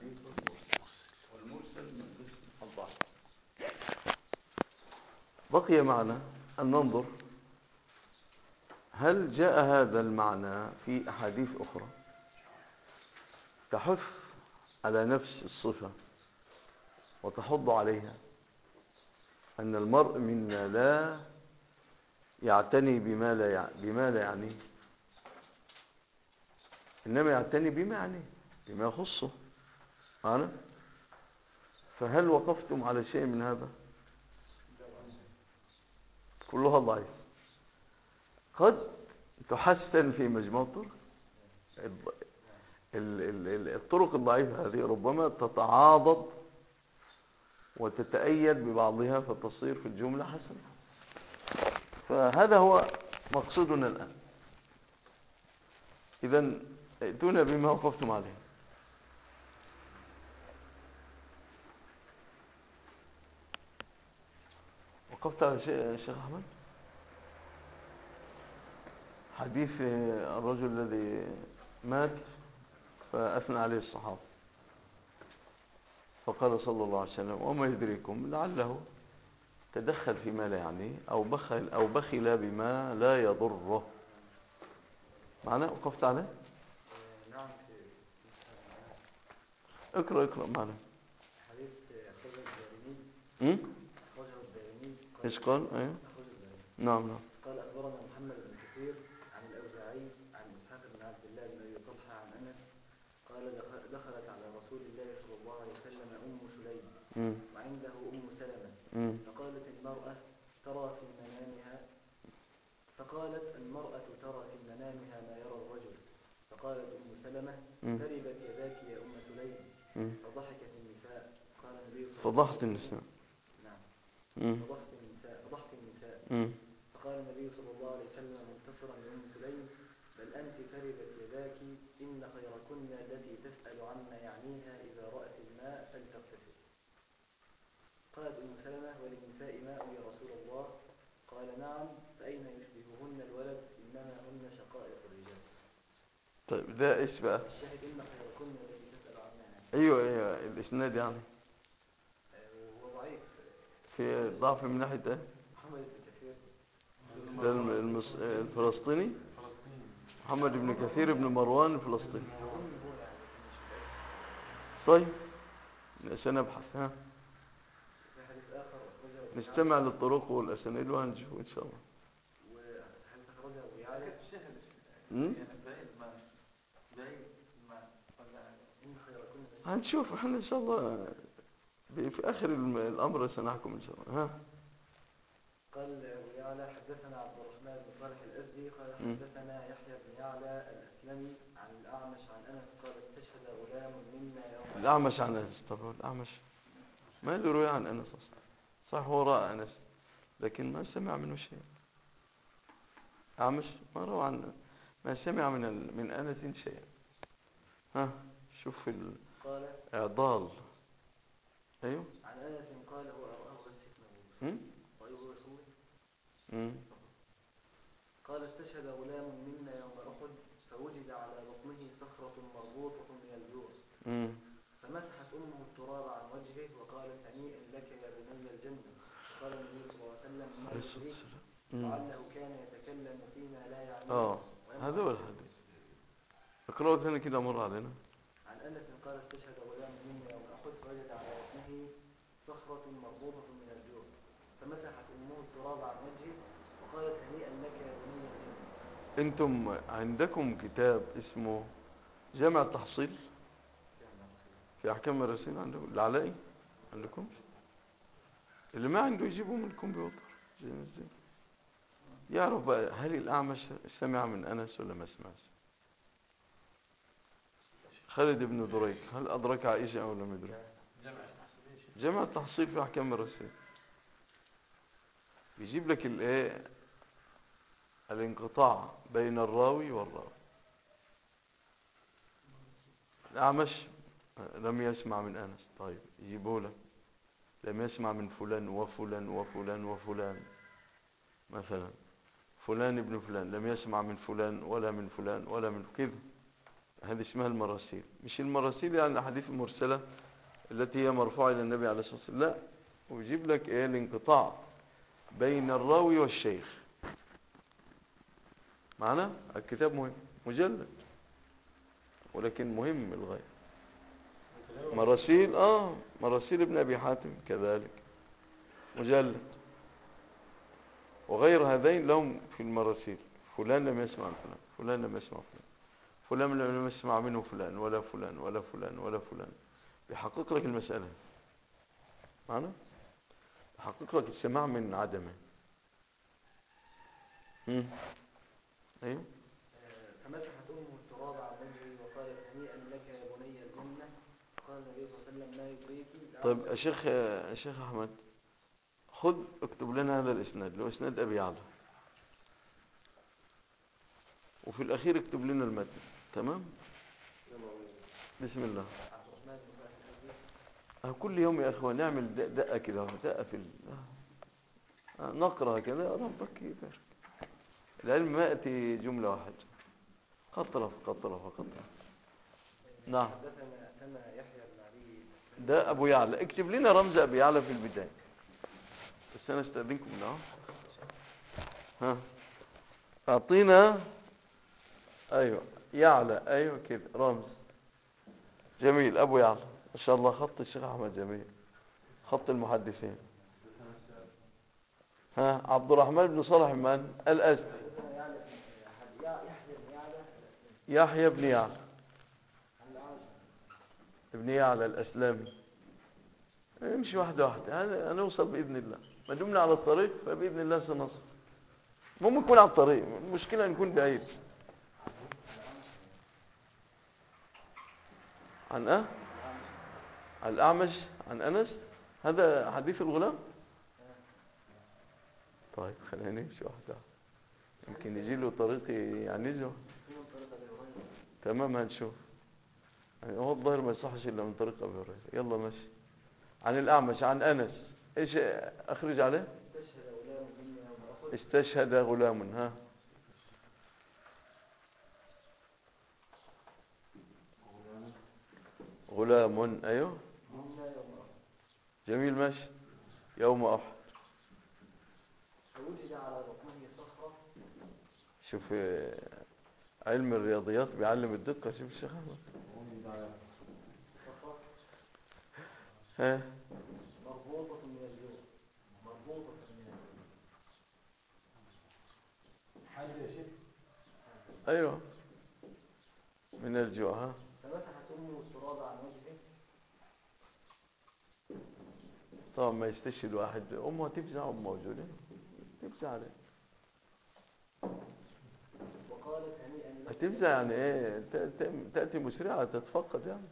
الحديث والمرسل، والمرسل من قسم الضعف. بقي معنا أن ننظر هل جاء هذا المعنى في أحاديث أخرى تحث على نفس الصفة وتحض عليها، أن المرء منا لا يعتني بما لا يعنيه، إنما يعتني بما يعنيه، بما يخصه معنا. فهل وقفتم على شيء من هذا؟ كلها ضعيف. قد تحسن في مجموع الطرق. الطرق الضعيفة هذه ربما تتعاضد وتتأيد ببعضها فتصير في الجملة حسنة. فهذا هو مقصودنا الآن. إذن ائتونا بما وقفتم عليه. وقفت على شيء يا شيخ أحمد؟ حديث الرجل الذي مات فأثنى عليه الصحابة، فقال صلى الله عليه وسلم: وما يدريكم لعله تدخل فيما لا يعنيه أو بخل بما لا يضره. معناه وقفت عليه؟ نعم. اقرأ معنا. حديث أخرجه الدارمي. م? أخرجه الدارمي. ايش قال؟ ايه. أخرجه الدارمي. نعم. قال أخبرنا محمد بن كثير عن الأوزاعي عن إسحاق بن عبد الله بن أبي طلحة عن أنس قال دخلت على رسول الله صلى الله عليه وسلم أم سليم وعنده أم سلمة فقالت المرأة ترى في منامها ما يرى الرجل. فقالت أم سلمة: تربت يداك يا أم سليم. فضحكت النساء. قال النبي صلى الله عليه فضحت وسلم: النساء. نعم. فضحت النساء. فقال النبي صلى الله عليه وسلم منتصرا لأم سليم: بل أنت تربت يداك، إن خيركن التي تسأل عما يعنيها إذا رأت الماء فلتغتسل. قالت أم سلمة: وللنساء ماء يا رسول الله؟ قال: نعم، فأين يشبههن الولد، إنما هن شقائق الرجال. طيب ده ايش بقى؟ الشاهد إن خيركن التي تسأل عما يعنيها. ايوه الاسناد يعني هو ضعيف. في ضعف من ناحية ايه؟ محمد بن كثير ده الفلسطيني محمد بن كثير بن مروان الفلسطيني. طيب سنبحث. ها في حديث آخر أخرجه نستمع للطرق والأسانيد وهنشوف إن شاء الله. وحديث أخرجه أبو يعلى. هنشوف احنا إن شاء الله في آخر الأمر سنحكم إن شاء الله. ها قال أبو يعلى: حدثنا عبد الرحمن بن صالح الأزدي قال حدثنا يحيى بن يعلى الأسلمي عن الأعمش عن أنس قال استشهد غلام منا يوم. الأعمش عن أنس. طبعا الأعمش ما له رؤيا عن أنس أصلا. صح هو رأى أنس لكن ما سمع منه شيء. أعمش ما روى عن ما سمع من أنس شيء. ها شوف الإعضال. أيوه عن أنس قال هو أرآه بس رأيه رسول. قال استشهد غلام منا يوم أحد فوجد على بطنه صخرة مربوطة من الجوع. فمسحت أمه التراب عن وجهه وقالت: هنيئا لك يا بني الجنة. فقال النبي صلى الله عليه وسلم: ما يدريك لعله كان يتكلم فيما لا يعنيه. هذا هو الحديث. اقرأوا ثاني كده مر علينا. عن أنس قال استشهد غلام منا يوم أحد فوجد على بطنه صخرة مربوطة من الجوع فمسحت أمه التراب عن وجهه وقالت: هنيئا لك يا بني الجنة. انتم عندكم كتاب اسمه جامع التحصيل في أحكام الرسول عندكم العلائي؟ عندكم؟ اللي ما عنده يجيبه من الكمبيوتر يعرف بقى هل الأعمش سمع من أنس ولا ما سمعش. خالد بن دريك هل أدرك عائشة أو لم يدرك؟ جامع التحصيل في أحكام الرسول بيجيب لك الايه الانقطاع بين الراوي والراوي. الأعمش لم يسمع من أنس. طيب يجيبه لك لم يسمع من فلان وفلان وفلان وفلان. مثلا فلان ابن فلان لم يسمع من فلان ولا من فلان ولا من كذا. هذه اسمها المراسيل. مش المراسيل يعني الأحاديث المرسلة التي هي مرفوعة إلى النبي عليه الصلاة والسلام، لا، ويجيب لك إيه الانقطاع بين الراوي والشيخ. معنا الكتاب مهم، مجلد ولكن مهم للغاية. مراسيل مراسيل ابن أبي حاتم كذلك مجلد، وغير هذين لهم في المراسيل فلان لم يسمع عن فلان، فلان لم يسمع فلان، فلان لم يسمع منه فلان ولا فلان ولا فلان ولا فلان. بيحقق لك المسألة، معنا بيحقق لك السماع من عدمه. ايوه. فمسحت أمه التراب عن وجهه وقالت هنيئا لك يا بني الجنة. قال النبي صلى الله عليه وسلم ما يدريك. طيب يا شيخ أحمد، خذ اكتب لنا هذا الإسناد، لو إسناد أبي يعلى، وفي الأخير اكتب لنا المتن. تمام. بسم الله. كل يوم يا أخوان نعمل دقة كده، دقة في نقرأ كده، ربك يبارك. العلم ما يأتي جملة واحدة، قطرة قطرة قطرة. نعم. ده أبو يعلى، اكتب لنا رمز أبي يعلى في البداية، بس أنا استأذنكم منه. أعطينا. أيوة يعلى، أيوة كده رمز جميل. أبو يعلى ما شاء الله، خط الشيخ أحمد جميل، خط المحدثين. عبد الرحمن بن صالح من الأزدي. يحيى بن يعلى ابن يعلى الأسلامي. نمشي واحدة واحدة، هنوصل بإذن الله. ما دمنا على الطريق فبإذن الله سنصل. ممكن نكون على الطريق، المشكلة نكون بعيد. عن الأعمش عن أنس، هذا حديث الغلام. طيب خلينا نمشي واحدة، يمكن يجي له طريق يعنزه. تمام هنشوف. يعني هو الظاهر ما يصحش إلا من طريق أبي هريرة. يلا ماشي. عن الأعمش عن أنس، إيش أخرج عليه؟ استشهد غلام. غلام، أيوه جميل ماشي. يوم أحد. فوجد على بطنه صخرة. شوف علم الرياضيات بيعلم الدقة. شوف الشيخ أحمد. مربوطة من الجوع. مربوطة من الجوع. أيوه من الجوع. فمسحت أمه التراب عن وجهه. طبعا ما يستشهد واحد، أمه تفزع، أمه موجودة تفزع عليه. وقالت هنيئا لك. هتفزع يعني إيه؟ تأتي مسرعة تتفقد يعني.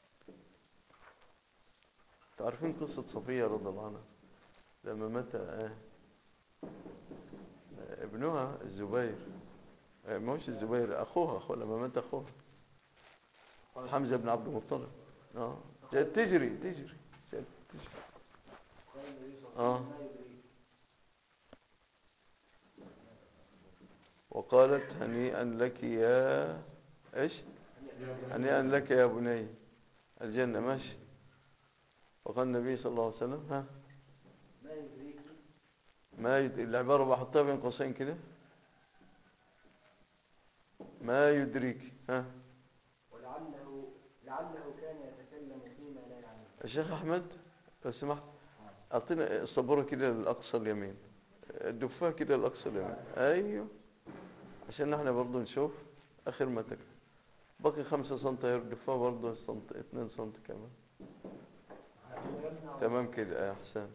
تعرفين قصة صفية رضي الله عنها لما مات ابنها الزبير، مش الزبير، أخوها لما مات أخوها حمزة بن عبد المطلب. جاءت تجري. قال النبي صلى الله عليه وسلم ما يدريك. وقالت هنيئا لك يا ايش؟ هنيئا لك يا بني الجنة. ماشي. وقال النبي صلى الله عليه وسلم ما يدريك. العبارة بحطها بين قوسين كده، ما يدريك. لعله كان يتكلم فيما لا يعنيه. الشيخ أحمد لو سمحت أعطينا الصبورة كده للأقصى اليمين، الدفاه كده للأقصى اليمين. أيوه عشان نحن برضو نشوف آخر ما تكتب. باقي 5 سنتي الدفاه برضو 2 سنتي كمان. تمام كده. أحسن.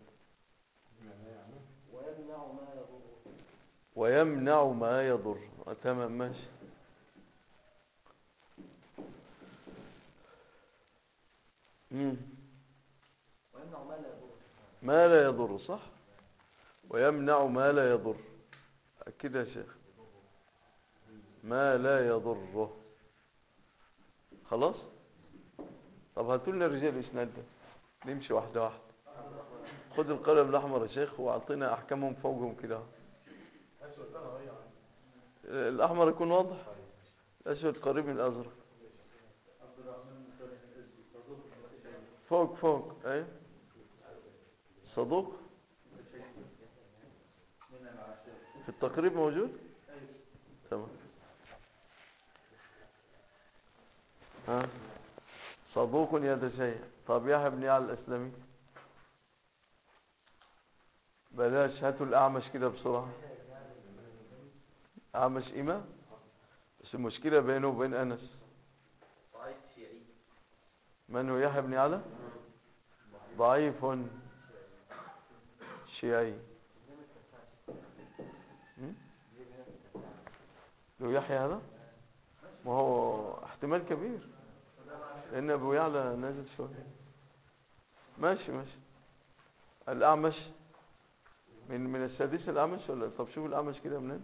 ويمنع ما يضر. تمام ماشي. ويمنع ما لا يضر. ما لا يضر صح. ويمنع ما لا يضر. أكيد يا شيخ. ما لا يضره. خلاص. طب هاتوا لنا الرجال الإسناد ده، نمشي واحدة واحدة. خد القلم الأحمر يا شيخ وأعطينا أحكامهم فوقهم كده. الأحمر يكون واضح، الأسود قريب من الأزرق. فوق فوق ايه صدوق في التقريب موجود. تمام. ها صدوق يتشيع. طب يحيى بن يعلى الاسلمي. بلاش، هاتوا الاعمش كده بسرعه. اعمش امام، بس المشكله بينه وبين انس. ضعيف شيعي. من هو يحيى بن يعلى؟ ضعيف شيعي. م? لو يحيى هذا ما هو احتمال كبير، لان ابو يعلى نازل شويه. ماشي ماشي. الاعمش من السادسه الاعمش ولا؟ طب شوف الاعمش كده منين.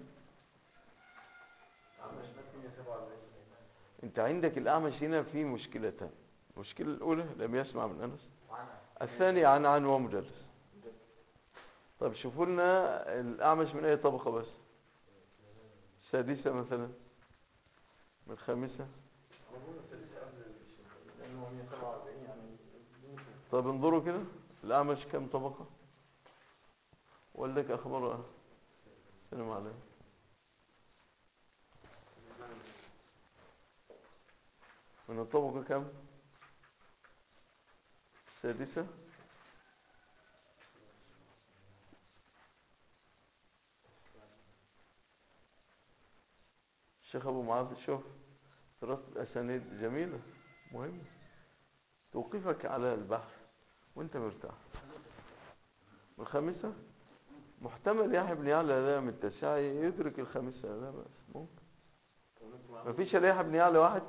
انت عندك الاعمش هنا في مشكلتان. المشكله الاولى لم يسمع من انس، الثاني عن ومدلس. طب شوفوا لنا الاعمش من اي طبقه بس. السادسه مثلا، من الخامسه. طب انظروا كده الاعمش كم طبقه، وقال لك اخبار السلام عليكم. من الطبقه كم؟ السادسه. الشيخ ابو معاذ، شوف دراسه الاسانيد جميله مهمه، توقفك على البحث وانت مرتاح. الخامسه محتمل يحيى بن يعلى لا من التاسعة يدرك الخامسة، لا بأس ممكن. ما فيش الا يحيى بن يعلى واحد.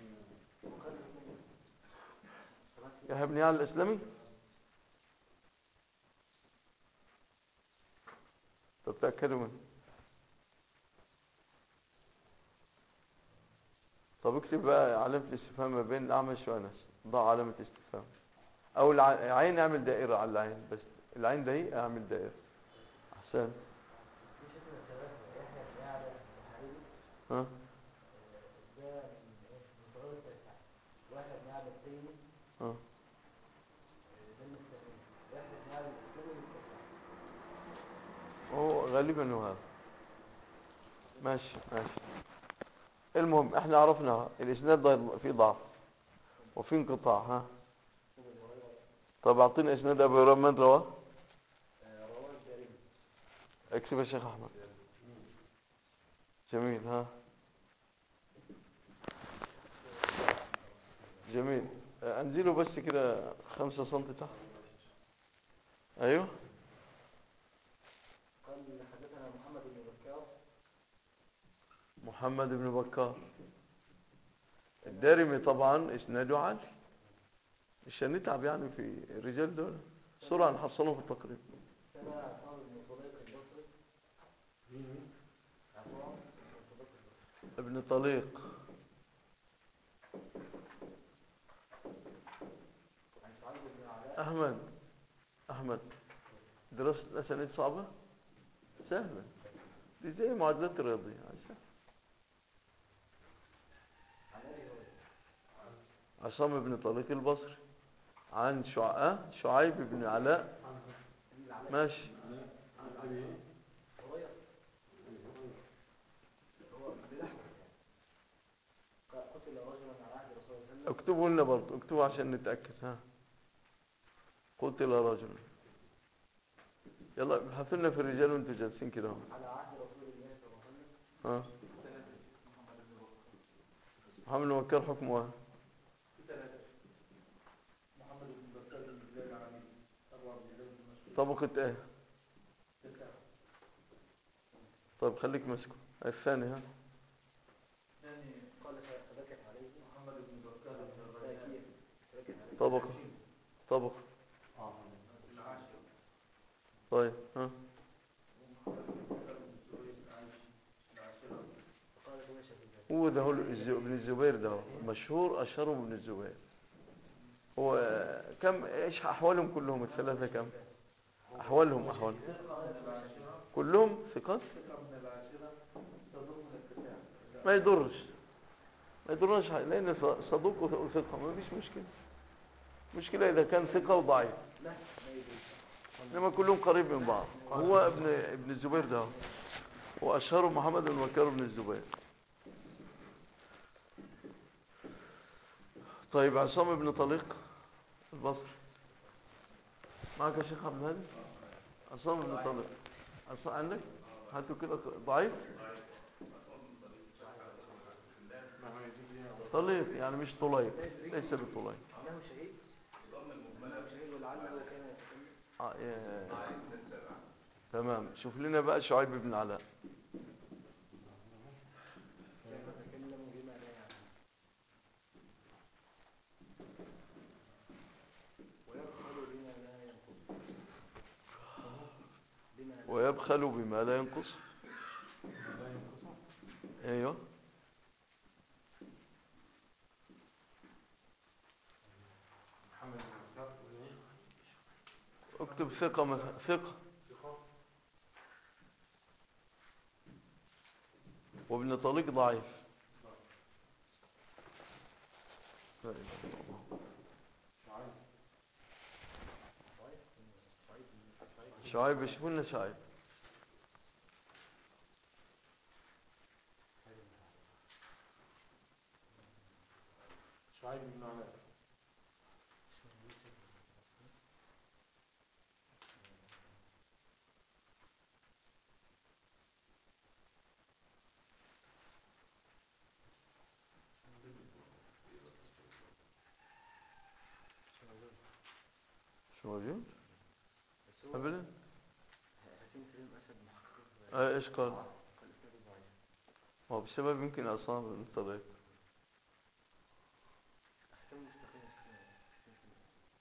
يحيى بن يعلى الإسلامي. طب تأكدوا منه. طب اكتب بقى علامة الاستفهام ما بين الأعمش وأنس، ضع علامة استفهام، أو العين اعمل دائرة على العين بس، العين ده هي اعمل دائرة أحسن. ها ها هو غالبا هو هذا. ماشي ماشي. المهم احنا عرفنا الإسناد ده فيه ضعف وفي انقطاع. ها طب اعطينا اسناد ابو هريره من رواه. اكتب يا شيخ احمد. جميل. ها جميل. انزله بس كده 5 سم تحت. ايوه. قال حدثنا محمد بن بكار. محمد بن بكار الدارمي طبعا اسناده عالي، مش هنتعب يعني في الرجال دول، بسرعه نحصلهم في التقريب. سمع عصام بن طليق البصري. عصام بن طليق البصري. ابن طليق. عن شعيب بن علاء. احمد دراسه الاسانيد صعبه سهله، دي زي معادلات الرياضيه سهله. عن ابي هريره. عصام بن طليق البصري عن شعيب بن علاء. ماشي. هريره هو بنحوه يعني. قتل رجلا على عهد رسول الله صلى الله عليه وسلم. اكتبوا لنا برضه، اكتبوا عشان نتأكد. ها قتل رجل. يلا ابحثوا لنا في الرجال وانتوا جالسين كده. على عهد رسول الله صلى الله عليه وسلم. ها محمد بن بكر حكمه ايه؟ محمد بن بكر بن بلال العميد أبو عبد الله بن مسعود. طبقة ايه؟ طيب خليك ماسكه. الثاني. ها الثاني قال فبكت عليه محمد بن بكر بن الريان. فبكت عليه. طبقة العاشر. طيب. ها ومحمد بن بكر بن الزبير العايشي العاشرة. قال فمشى في ذلك. هو ده هو ابن الزبير، ده هو مشهور اشهرهم ابن الزبير. هو كم ايش احوالهم كلهم الثلاثة كم احوالهم ثقة من العاشرة. كلهم ثقات. ثقة من العاشرة. صدوق من التسعة. ما يضرش، ما يضرناش حاجة، لان صدوق وثقة ما فيش مشكلة. مشكلة إذا كان ثقة وضعيف، لا ما يجوز. إنما كلهم قريب من بعض. هو ابن الزبير ده، وأشهره محمد بن بكر بن الزبير. طيب عصام بن طليق البصري معك يا شيخ عبد الهادي؟ عصام بن طليق عصام عندك؟ هاتوا كده ضعيف. طليق يعني مش طليق، ليس بطليق. إنه شهيد، إنه شهيد ولعله كان يتكلم. تمام. شوف لنا بقى شعيب بن علاء. كان يتكلم بما لا يعلم ويبخل بما لا ينقص. بما لا ويبخل بما لا ينقص. ايوه اكتب ثقة مثلا، ثقة. وابن طليق ضعيف. لا إله إلا الله. شعيب، شوفوا لنا شعيب. شعيب بن علاء. شو موجود؟ بس هو ابدا. حسين سليم أسد محقق. ايش قال؟ قال إسناده ضعيف. هو بسبب يمكن عصام بن طليق. أحكام مستقيم حسين سليم.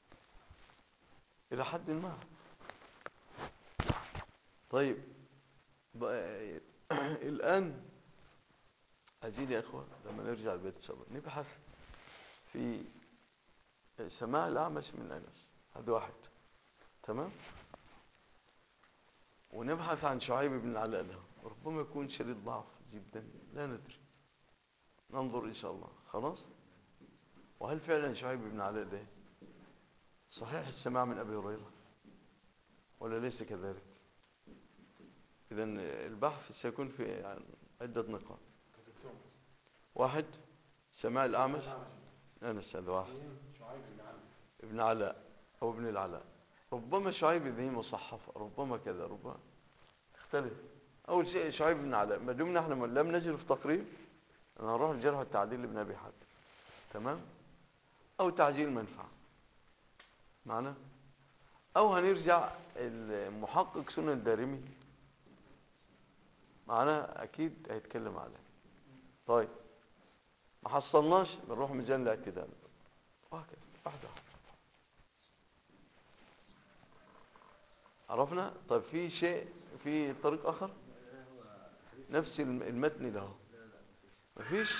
الى حد ما. طيب بقى الان عايزين يا اخوة لما نرجع البيت ان شاء الله نبحث في سماع الأعمش من أنس، هذا واحد. تمام. ونبحث عن شعيب بن العلاء ده، ربما يكون شديد ضعف جدا، لا ندري، ننظر إن شاء الله. خلاص. وهل فعلا شعيب بن العلاء ده صحيح السماع من أبي هريرة ولا ليس كذلك؟ إذن البحث سيكون في يعني عدة نقاط. واحد، سماع الأعمش أنس، هذا واحد. ابن علاء أو ابن العلاء، ربما شعيب ذي مصحف، ربما كذا، ربما اختلف. أول شيء شعيب بن علاء، ما دمنا احنا لم نجد في تقريب، أنا هنروح الجرح والتعديل لابن أبي حاتم. تمام. أو تعجيل منفعة معنا، أو هنرجع المحقق سنن الدارمي معنا، أكيد هيتكلم عليه. طيب ما حصلناش بنروح ميزان الاعتدال وهكذا واحدة. عرفنا. طيب في شيء، في طريق آخر نفس المتن ده؟ مفيش.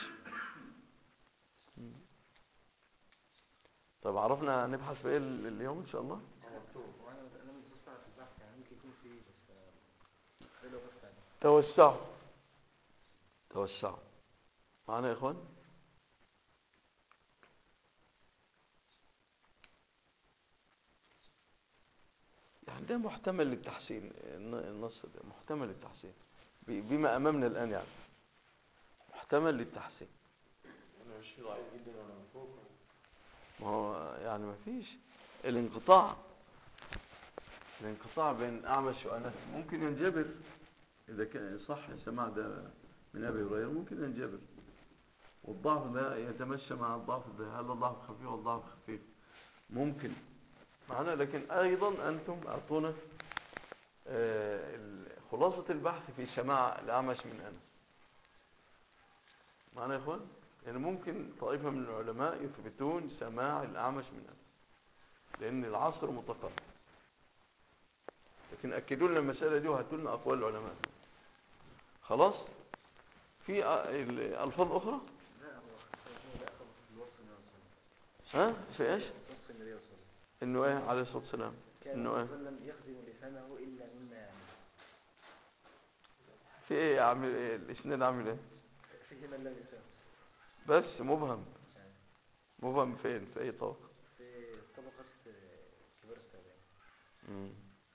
طيب عرفنا نبحث في ايه اليوم ان شاء الله. وانا متوسع في البحث يعني ممكن يكون فيه بس ده لو بحث عنه. توسعوا توسعوا معنا يا اخوان. يعني ده محتمل للتحسين، النص ده محتمل للتحسين بما امامنا الان، يعني محتمل للتحسين. انا مش ضعيف جدا ولا مفروض. ما هو يعني ما فيش الانقطاع بين اعمش وانس ممكن ينجبر اذا كان صح سماع ده من ابي هريره، ممكن ينجبر. والضعف ده يتمشى مع الضعف ده، هذا ضعف خفيف والضعف خفيف ممكن معنا. لكن ايضا انتم اعطونا خلاصة البحث في سماع الأعمش من أنس معنا يا إخوان. يعني ممكن طائفة من العلماء يثبتون سماع الأعمش من أنس لأن العصر متقارب، لكن أكدوا لنا المسألة دي وهاتوا لنا أقوال العلماء. خلاص. في ألفاظ أخرى. لا هو ده أخذ في الوصف من الرسول. ها في إيش؟ وصف النبي صلى الله عليه وسلم إنه إيه عليه الصلاة والسلام؟ كان إنه إيه؟ صلى الله عليه وسلم يخدم لسانه إلا مما يعني. في إيه عامل إيه الإسناد عامل إيه؟ فيه من لم يفهم. بس مبهم. مبهم فين؟ في أي طبق؟ في طبقة كبار التابعين. مم.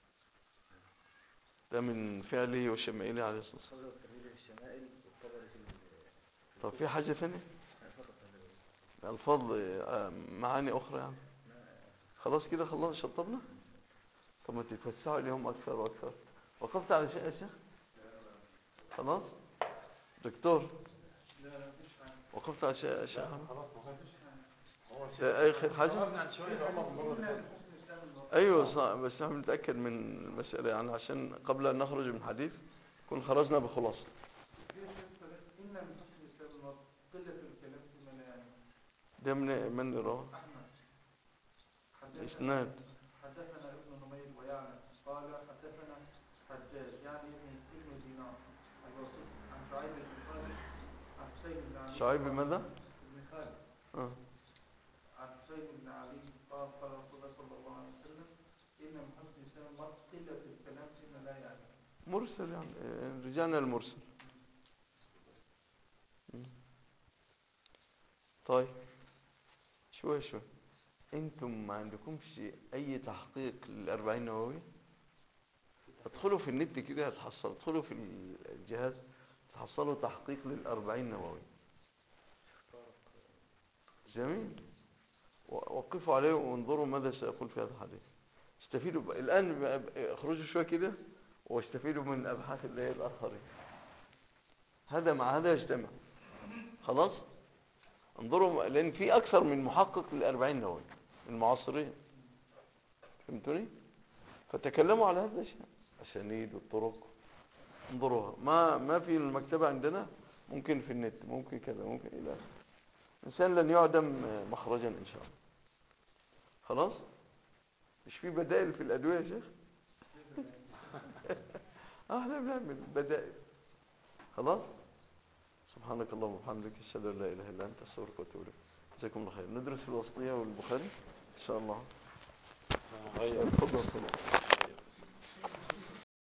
ده من فعله وشمائله عليه الصلاة والسلام. خرج الترمذي في الشمائل والطبري في طب في حاجة ثانية؟ فقط هذا. الفاظ معاني أخرى يعني؟ خلاص كده خلاص شطبنا. طب ما تتوسعوا اليوم أكثر وأكثر. وقفت على شيء يا شيخ؟ خلاص دكتور لا لا مفيش حاجة. وقفت على شيء يا شيخ أحمد؟ خلاص مفيش حاجة. أي خير حاجة؟ وقفنا عن شوية عمر مرة ثانية. حسن الإسلام المرة. أيوة صح، بس أنا متأكد من المسألة يعني عشان قبل أن نخرج من الحديث نكون خرجنا بخلاصة. في شيء إن من حسن الإسلام المرة قلة الكلام فيما لا يعني. ده من رواه؟ أحمد. إسناد. حدثنا ابن نمير ويعلى قال حدثنا حجاج يعني ابن دينار الواسط عن شعيب بن خالد عن حسين بن علي. شعيب ماذا؟ بن خالد. عن حسين بن علي قال قال رسول الله صلى الله عليه وسلم إن من حسن الإسلام المرء قلة الكلام فيما لا يعني. مرسل يعني رجعنا المرسل. طيب شوي انتم ما عندكمش اي تحقيق للأربعين نووي؟ ادخلوا في النت كده هتحصلوا، ادخلوا في الجهاز تحصلوا تحقيق للأربعين نووي. جميل. وقفوا عليه وانظروا ماذا سيقول في هذا الحديث. استفيدوا الآن اخرجوا شوية كده واستفيدوا من أبحاث اللي الآخرين. هذا مع هذا يجتمع. خلاص انظروا لأن في أكثر من محقق للأربعين نووي المعاصرين. فهمتوني؟ فتكلموا على هذا الشيء، أسانيد والطرق انظروها. ما في المكتبة عندنا، ممكن في النت، ممكن كذا، ممكن إلى آخره. الإنسان لن يعدم مخرجا إن شاء الله. خلاص مش في بدائل في الأدوية يا شيخ؟ احنا بنعمل بدائل. خلاص سبحانك اللهم وبحمدك اشهد ان لا اله الا انت استغفرك واتوب اليك. جزاكم الله خير. ندرس في الوسطية والبخاري ان شاء الله. تفضل.